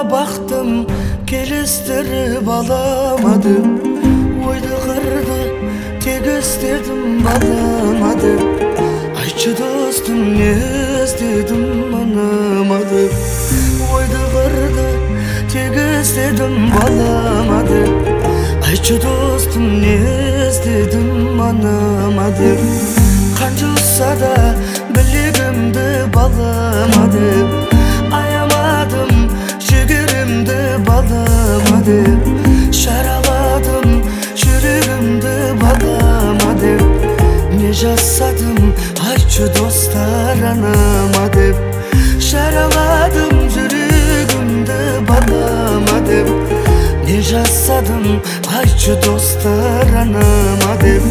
бактым келестирип аламадым. Ойду кырды тегестедим балама деп. Айтчы достум не издедим анама деп. Ойду кырды тегестедим балама деп. Айтчы достум не издедим анама деп. Канча да билигимди балама деп. Аямадым жигеримди балама деп. Шараладым жүрөгүмдү балама деп. Не жасадым айтчы достар анама деп. Шараладым жүрөгүмдү балама деп. Не жасадым айтчы достар анама деп.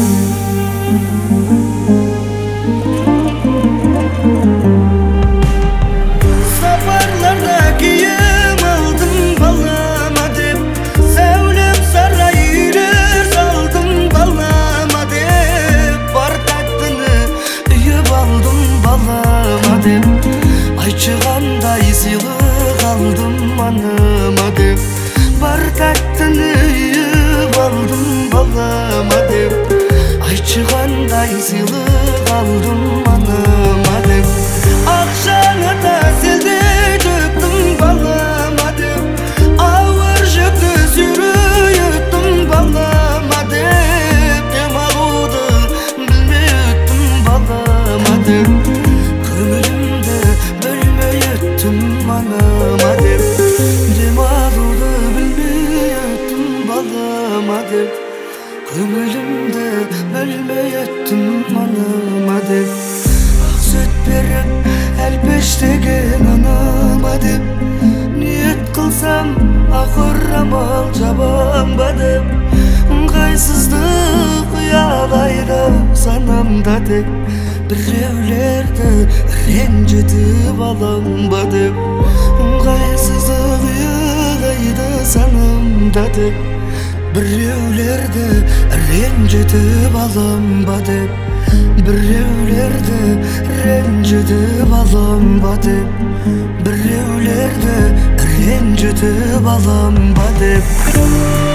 Айтчы кандай сыйлык алдым анама деп. Бар тәттіні үйіп алдым балама деп. Айтчы кандай сыйлык алдым анама деп. Акчаңа да селдей төктүм балама деп. Ауыр жүктү сүйрөйөттүм балама деп. Дем алууду билмей өттүм балама деп. Көңүлүмдү бөлмөй өттүм анама деп. Дем алууду билбей өттүм балама деп. Көңүлүмдү бөлмөй өттүм анама деп. Ак сөт берип әлпештеген анама деп. Ниет кылсам акыр амал жабам ба деп. Ыңгайсыздык уялайда санамда деп. Біреулерді ренжітіп алам ба деп. Ыңғайсыздық ұялайды санамда деп. Біреулерді ренжітіп алам ба деп. Біреулерді ренжітіп алам ба деп. Біреулерді ренжітіп алам ба деп.